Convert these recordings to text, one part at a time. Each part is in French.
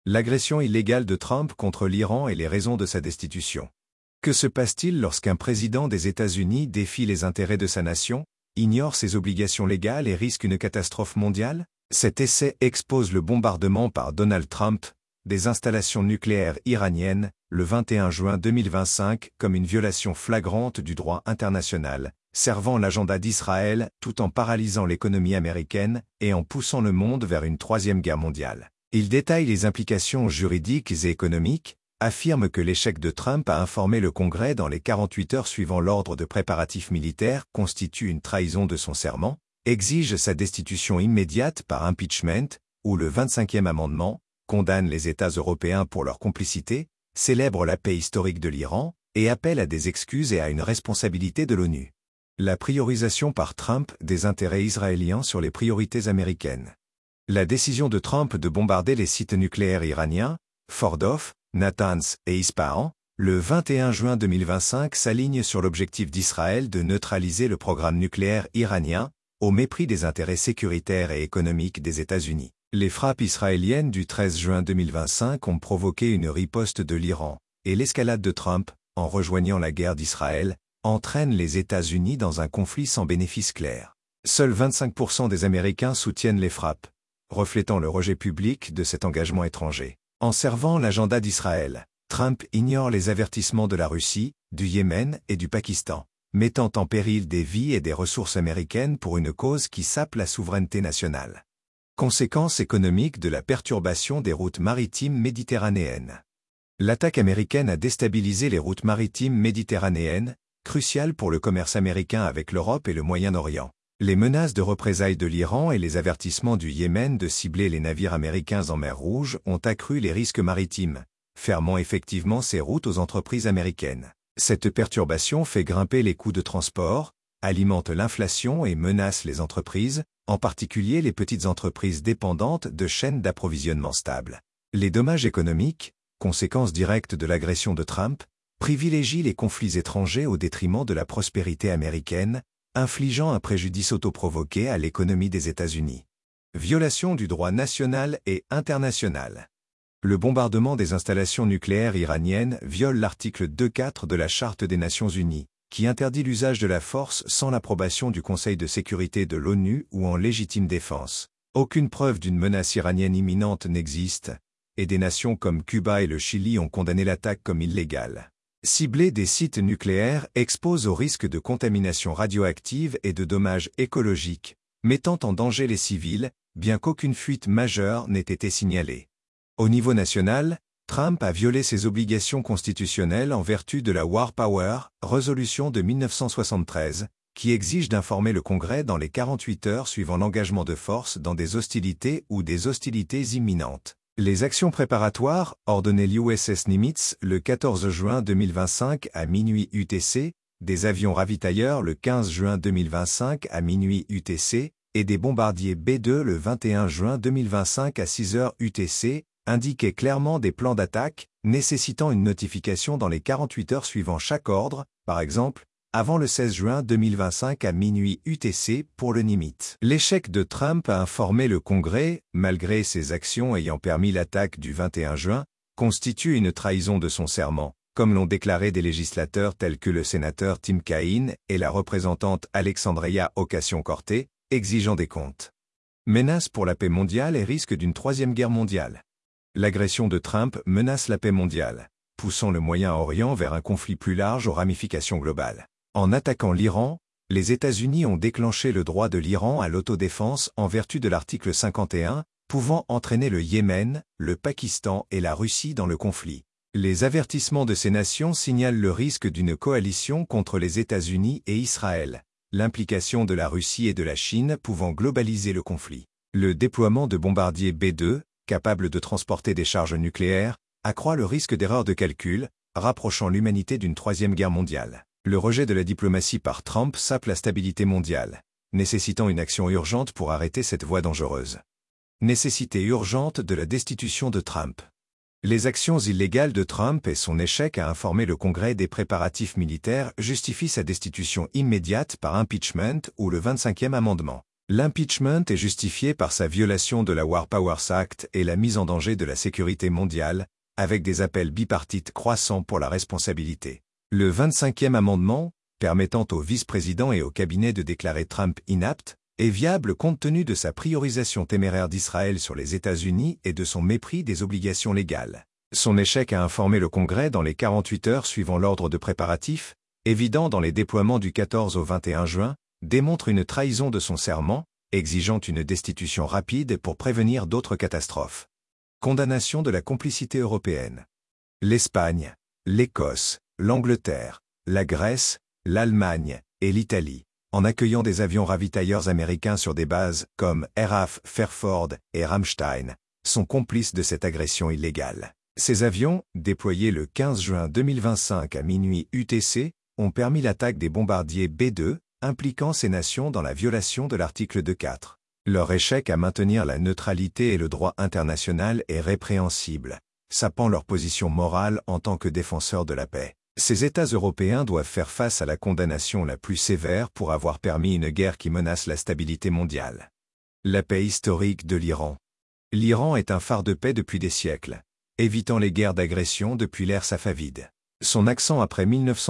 L'agression illégale de Trump contre l'Iran et les raisons de sa destitution. Que se passe-t-il lorsqu'un président des États-Unis défie les intérêts de sa nation, ignore ses obligations légales et risque une catastrophe mondiale? Cet essai expose le bombardement par Donald Trump des installations nucléaires iraniennes, le 21 juin 2025, comme une violation flagrante du droit international, servant l'agenda d'Israël tout en paralysant l'économie américaine et en poussant le monde vers une troisième guerre mondiale. Il détaille les implications juridiques et économiques, affirme que l'échec de Trump à informer le Congrès dans les 48 heures suivant l'ordre de préparatifs militaires constitue une trahison de son serment, exige sa destitution immédiate par impeachment, ou le 25e amendement, condamne les États européens pour leur complicité, célèbre la paix historique de l'Iran, et appelle à des excuses et à une responsabilité de l'ONU. La priorisation par Trump des intérêts israéliens sur les priorités américaines. La décision de Trump de bombarder les sites nucléaires iraniens, Fordow, Natanz et Ispahan, le 21 juin 2025 s'aligne sur l'objectif d'Israël de neutraliser le programme nucléaire iranien, au mépris des intérêts sécuritaires et économiques des États-Unis. Les frappes israéliennes du 13 juin 2025 ont provoqué une riposte de l'Iran, et l'escalade de Trump, en rejoignant la guerre d'Israël, entraîne les États-Unis dans un conflit sans bénéfice clair. Seuls 25% des Américains soutiennent les frappes, reflétant le rejet public de cet engagement étranger. En servant l'agenda d'Israël, Trump ignore les avertissements de la Russie, du Yémen et du Pakistan, mettant en péril des vies et des ressources américaines pour une cause qui sape la souveraineté nationale. Conséquences économiques de la perturbation des routes maritimes méditerranéennes. L'attaque américaine a déstabilisé les routes maritimes méditerranéennes, cruciales pour le commerce américain avec l'Europe et le Moyen-Orient. Les menaces de représailles de l'Iran et les avertissements du Yémen de cibler les navires américains en mer Rouge ont accru les risques maritimes, fermant effectivement ces routes aux entreprises américaines. Cette perturbation fait grimper les coûts de transport, alimente l'inflation et menace les entreprises, en particulier les petites entreprises dépendantes de chaînes d'approvisionnement stables. Les dommages économiques, conséquences directes de l'agression de Trump, privilégient les conflits étrangers au détriment de la prospérité américaine, infligeant un préjudice autoprovoqué à l'économie des États-Unis. Violation du droit national et international. Le bombardement des installations nucléaires iraniennes viole l'article 2.4 de la Charte des Nations Unies, qui interdit l'usage de la force sans l'approbation du Conseil de sécurité de l'ONU ou en légitime défense. Aucune preuve d'une menace iranienne imminente n'existe, et des nations comme Cuba et le Chili ont condamné l'attaque comme illégale. Cibler des sites nucléaires expose au risque de contamination radioactive et de dommages écologiques, mettant en danger les civils, bien qu'aucune fuite majeure n'ait été signalée. Au niveau national, Trump a violé ses obligations constitutionnelles en vertu de la War Power, résolution de 1973, qui exige d'informer le Congrès dans les 48 heures suivant l'engagement de force dans des hostilités ou des hostilités imminentes. Les actions préparatoires, ordonnées l'USS Nimitz le 14 juin 2025 à minuit UTC, des avions ravitailleurs le 15 juin 2025 à minuit UTC, et des bombardiers B-2 le 21 juin 2025 à 6 heures UTC, indiquaient clairement des plans d'attaque, nécessitant une notification dans les 48 heures suivant chaque ordre, par exemple, avant le 16 juin 2025 à minuit UTC pour le Nimitz. L'échec de Trump à informer le Congrès, malgré ses actions ayant permis l'attaque du 21 juin, constitue une trahison de son serment, comme l'ont déclaré des législateurs tels que le sénateur Tim Kaine et la représentante Alexandria Ocasio-Cortez, exigeant des comptes. Menace pour la paix mondiale et risque d'une troisième guerre mondiale. L'agression de Trump menace la paix mondiale, poussant le Moyen-Orient vers un conflit plus large aux ramifications globales. En attaquant l'Iran, les États-Unis ont déclenché le droit de l'Iran à l'autodéfense en vertu de l'article 51, pouvant entraîner le Yémen, le Pakistan et la Russie dans le conflit. Les avertissements de ces nations signalent le risque d'une coalition contre les États-Unis et Israël, l'implication de la Russie et de la Chine pouvant globaliser le conflit. Le déploiement de bombardiers B-2, capables de transporter des charges nucléaires, accroît le risque d'erreur de calcul, rapprochant l'humanité d'une troisième guerre mondiale. Le rejet de la diplomatie par Trump sape la stabilité mondiale, nécessitant une action urgente pour arrêter cette voie dangereuse. Nécessité urgente de la destitution de Trump. Les actions illégales de Trump et son échec à informer le Congrès des préparatifs militaires justifient sa destitution immédiate par impeachment ou le 25e amendement. L'impeachment est justifié par sa violation de la War Powers Act et la mise en danger de la sécurité mondiale, avec des appels bipartites croissants pour la responsabilité. Le 25e amendement, permettant au vice-président et au cabinet de déclarer Trump inapte, est viable compte tenu de sa priorisation téméraire d'Israël sur les États-Unis et de son mépris des obligations légales. Son échec à informer le Congrès dans les 48 heures suivant l'ordre de préparatifs, évident dans les déploiements du 14 au 21 juin, démontre une trahison de son serment, exigeant une destitution rapide pour prévenir d'autres catastrophes. Condamnation de la complicité européenne. L'Espagne, l'Écosse, l'Angleterre, la Grèce, l'Allemagne et l'Italie, en accueillant des avions ravitailleurs américains sur des bases comme RAF Fairford et Ramstein, sont complices de cette agression illégale. Ces avions, déployés le 15 juin 2025 à minuit UTC, ont permis l'attaque des bombardiers B-2, impliquant ces nations dans la violation de l'article 2.4. Leur échec à maintenir la neutralité et le droit international est répréhensible, sapant leur position morale en tant que défenseurs de la paix. Ces États européens doivent faire face à la condamnation la plus sévère pour avoir permis une guerre qui menace la stabilité mondiale. La paix historique de l'Iran. L'Iran est un phare de paix depuis des siècles, évitant les guerres d'agression depuis l'ère safavide. Son accent après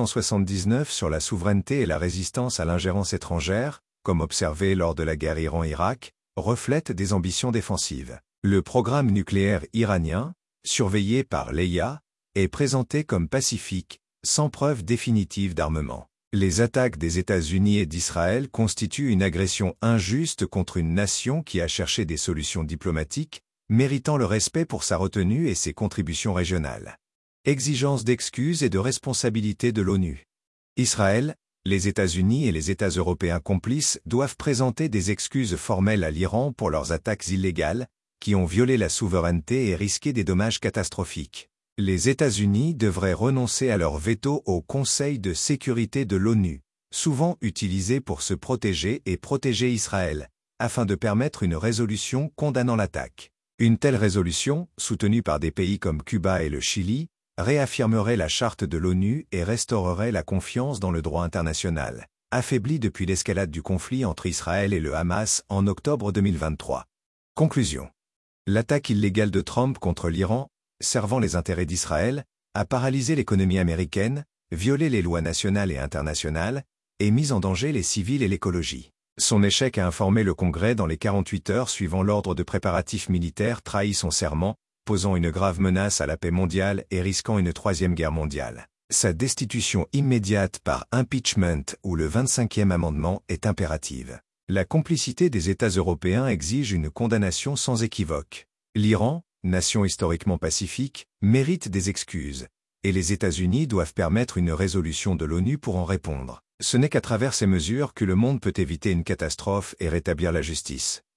1979 sur la souveraineté et la résistance à l'ingérence étrangère, comme observé lors de la guerre Iran-Irak, reflète des ambitions défensives. Le programme nucléaire iranien, surveillé par l'EIA, est présenté comme pacifique, sans preuve définitive d'armement. Les attaques des États-Unis et d'Israël constituent une agression injuste contre une nation qui a cherché des solutions diplomatiques, méritant le respect pour sa retenue et ses contributions régionales. Exigence d'excuses et de responsabilité de l'ONU. Israël, les États-Unis et les États européens complices doivent présenter des excuses formelles à l'Iran pour leurs attaques illégales, qui ont violé la souveraineté et risqué des dommages catastrophiques. Les États-Unis devraient renoncer à leur veto au Conseil de sécurité de l'ONU, souvent utilisé pour se protéger et protéger Israël, afin de permettre une résolution condamnant l'attaque. Une telle résolution, soutenue par des pays comme Cuba et le Chili, réaffirmerait la charte de l'ONU et restaurerait la confiance dans le droit international, affaibli depuis l'escalade du conflit entre Israël et le Hamas en octobre 2023. Conclusion. L'attaque illégale de Trump contre l'Iran, servant les intérêts d'Israël, a paralysé l'économie américaine, violé les lois nationales et internationales, et mis en danger les civils et l'écologie. Son échec à informer le Congrès dans les 48 heures suivant l'ordre de préparatifs militaires trahit son serment, posant une grave menace à la paix mondiale et risquant une troisième guerre mondiale. Sa destitution immédiate par impeachment ou le 25e amendement est impérative. La complicité des États européens exige une condamnation sans équivoque. L'Iran, nation historiquement pacifique, mérite des excuses, et les États-Unis doivent permettre une résolution de l'ONU pour en répondre. Ce n'est qu'à travers ces mesures que le monde peut éviter une catastrophe et rétablir la justice.